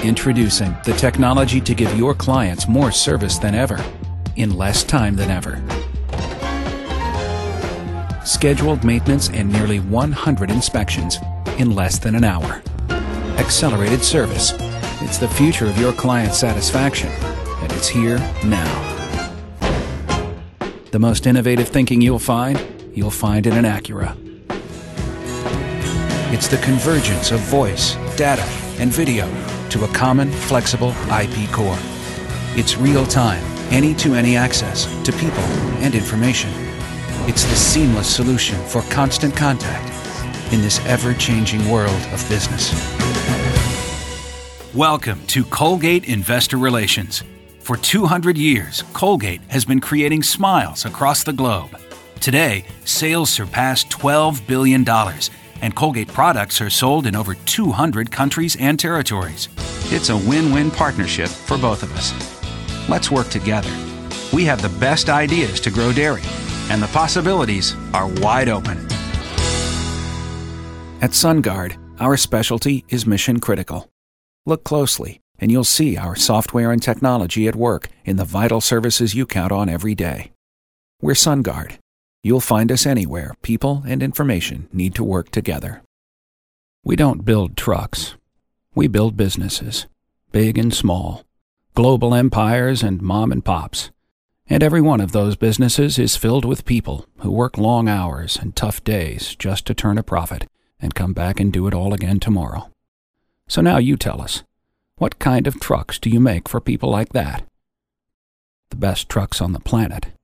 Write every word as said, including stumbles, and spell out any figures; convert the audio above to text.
Introducing the technology to give your clients more service than ever, in less time than ever. Scheduled maintenance and nearly one hundred inspections in less than an hour. Accelerated service. It's the future of your client satisfaction, and it's here now. The most innovative thinking you'll find, you'll find in an Acura. It's the convergence of voice, data, and video to a common, flexible I P core. It's real-time, any-to-any access to people and information. It's the seamless solution for constant contact in this ever-changing world of business. Welcome to Colgate Investor Relations. For two hundred years, Colgate has been creating smiles across the globe. Today, sales surpass twelve billion dollars, and Colgate products are sold in over two hundred countries and territories. It's a win-win partnership for both of us. Let's work together. We have the best ideas to grow dairy, and the possibilities are wide open. At SunGard, our specialty is mission critical. Look closely, and you'll see our software and technology at work in the vital services you count on every day. We're SunGard. You'll find us anywhere people and information need to work together. We don't build trucks. We build businesses, big and small, global empires and mom and pops. And every one of those businesses is filled with people who work long hours and tough days just to turn a profit and come back and do it all again tomorrow. So now you tell us, what kind of trucks do you make for people like that? The best trucks on the planet